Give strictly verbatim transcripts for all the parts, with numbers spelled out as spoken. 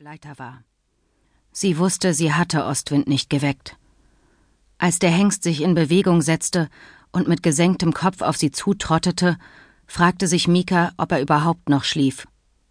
Begleiter war. Sie wusste, sie hatte Ostwind nicht geweckt. Als der Hengst sich in Bewegung setzte und mit gesenktem Kopf auf sie zutrottete, fragte sich Mika, ob er überhaupt noch schlief.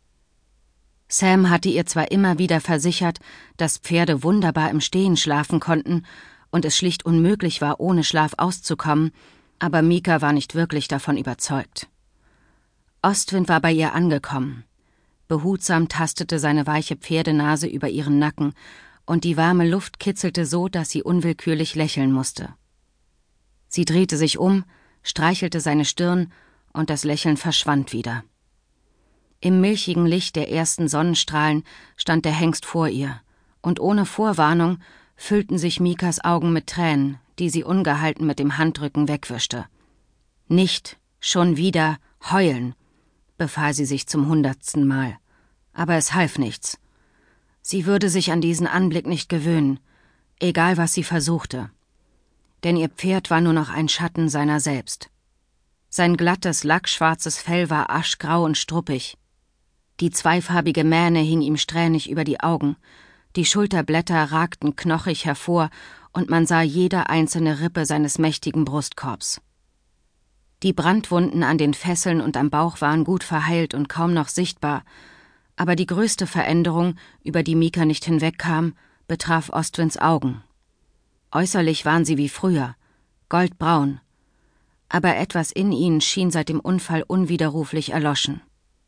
Sam hatte ihr zwar immer wieder versichert, dass Pferde wunderbar im Stehen schlafen konnten und es schlicht unmöglich war, ohne Schlaf auszukommen, aber Mika war nicht wirklich davon überzeugt. Ostwind war bei ihr angekommen. Behutsam tastete seine weiche Pferdenase über ihren Nacken, und die warme Luft kitzelte so, dass sie unwillkürlich lächeln musste. Sie drehte sich um, streichelte seine Stirn, und das Lächeln verschwand wieder. Im milchigen Licht der ersten Sonnenstrahlen stand der Hengst vor ihr, und ohne Vorwarnung füllten sich Mikas Augen mit Tränen, die sie ungehalten mit dem Handrücken wegwischte. »Nicht schon wieder heulen«, befahl sie sich zum hundertsten Mal. Aber es half nichts. Sie würde sich an diesen Anblick nicht gewöhnen, egal was sie versuchte. Denn ihr Pferd war nur noch ein Schatten seiner selbst. Sein glattes, lackschwarzes Fell war aschgrau und struppig. Die zweifarbige Mähne hing ihm strähnig über die Augen, die Schulterblätter ragten knochig hervor und man sah jede einzelne Rippe seines mächtigen Brustkorbs. Die Brandwunden an den Fesseln und am Bauch waren gut verheilt und kaum noch sichtbar, aber die größte Veränderung, über die Mika nicht hinwegkam, betraf Ostwinds Augen. Äußerlich waren sie wie früher, goldbraun, aber etwas in ihnen schien seit dem Unfall unwiderruflich erloschen.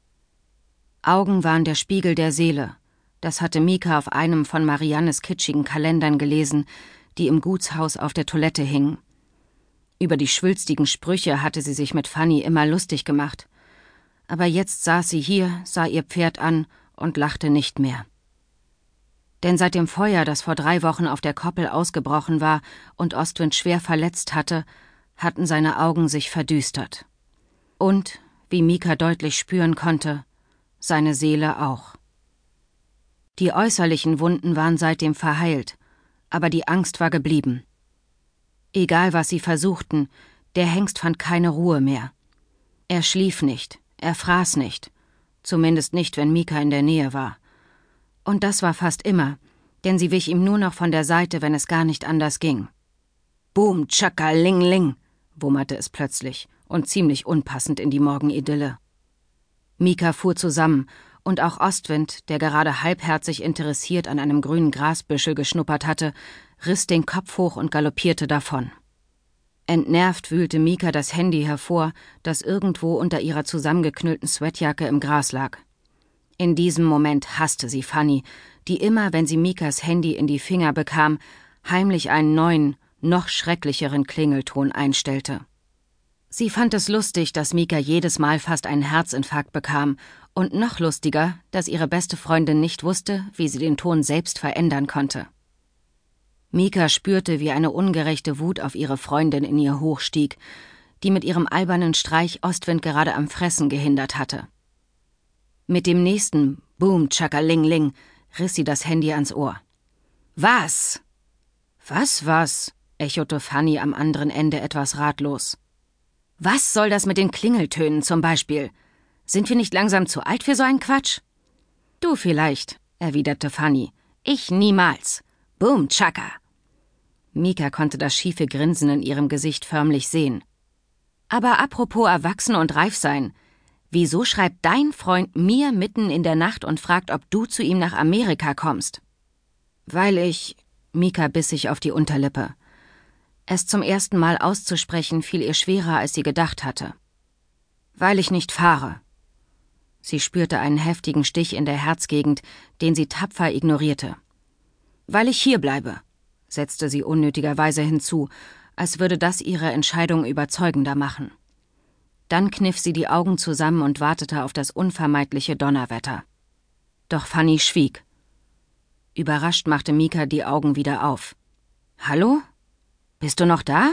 Augen waren der Spiegel der Seele, das hatte Mika auf einem von Mariannes kitschigen Kalendern gelesen, die im Gutshaus auf der Toilette hingen. Über die schwülstigen Sprüche hatte sie sich mit Fanny immer lustig gemacht. Aber jetzt saß sie hier, sah ihr Pferd an und lachte nicht mehr. Denn seit dem Feuer, das vor drei Wochen auf der Koppel ausgebrochen war und Ostwind schwer verletzt hatte, hatten seine Augen sich verdüstert. Und, wie Mika deutlich spüren konnte, seine Seele auch. Die äußerlichen Wunden waren seitdem verheilt, aber die Angst war geblieben. Egal, was sie versuchten, der Hengst fand keine Ruhe mehr. Er schlief nicht, er fraß nicht, zumindest nicht, wenn Mika in der Nähe war. Und das war fast immer, denn sie wich ihm nur noch von der Seite, wenn es gar nicht anders ging. »Boom, tschakka, ling, ling«, wummerte es plötzlich und ziemlich unpassend in die Morgenidylle. Mika fuhr zusammen, und auch Ostwind, der gerade halbherzig interessiert an einem grünen Grasbüschel geschnuppert hatte, riss den Kopf hoch und galoppierte davon. Entnervt wühlte Mika das Handy hervor, das irgendwo unter ihrer zusammengeknüllten Sweatjacke im Gras lag. In diesem Moment hasste sie Fanny, die immer, wenn sie Mikas Handy in die Finger bekam, heimlich einen neuen, noch schrecklicheren Klingelton einstellte. Sie fand es lustig, dass Mika jedes Mal fast einen Herzinfarkt bekam, und noch lustiger, dass ihre beste Freundin nicht wusste, wie sie den Ton selbst verändern konnte. Mika spürte, wie eine ungerechte Wut auf ihre Freundin in ihr hochstieg, die mit ihrem albernen Streich Ostwind gerade am Fressen gehindert hatte. Mit dem nächsten Boom, Tschakaling-Ling riss sie das Handy ans Ohr. »Was?« »Was, was?« echote Fanny am anderen Ende etwas ratlos. »Was soll das mit den Klingeltönen zum Beispiel? Sind wir nicht langsam zu alt für so einen Quatsch?« »Du vielleicht«, erwiderte Fanny. »Ich niemals. Boom, tschakka!« Mika konnte das schiefe Grinsen in ihrem Gesicht förmlich sehen. »Aber apropos erwachsen und reif sein, wieso schreibt dein Freund mir mitten in der Nacht und fragt, ob du zu ihm nach Amerika kommst?« »Weil ich...« Mika biss sich auf die Unterlippe. Es zum ersten Mal auszusprechen fiel ihr schwerer, als sie gedacht hatte. »Weil ich nicht fahre.« Sie spürte einen heftigen Stich in der Herzgegend, den sie tapfer ignorierte. »Weil ich hier bleibe«, setzte sie unnötigerweise hinzu, als würde das ihre Entscheidung überzeugender machen. Dann kniff sie die Augen zusammen und wartete auf das unvermeidliche Donnerwetter. Doch Fanny schwieg. Überrascht machte Mika die Augen wieder auf. »Hallo? Bist du noch da?«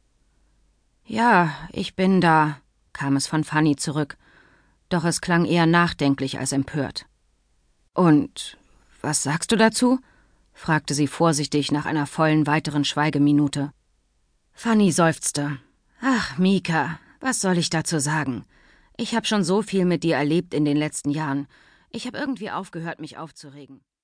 »Ja, ich bin da«, kam es von Fanny zurück, doch es klang eher nachdenklich als empört. »Und was sagst du dazu?« fragte sie vorsichtig nach einer vollen weiteren Schweigeminute. Fanny seufzte. »Ach, Mika, was soll ich dazu sagen? Ich habe schon so viel mit dir erlebt in den letzten Jahren. Ich habe irgendwie aufgehört, mich aufzuregen.«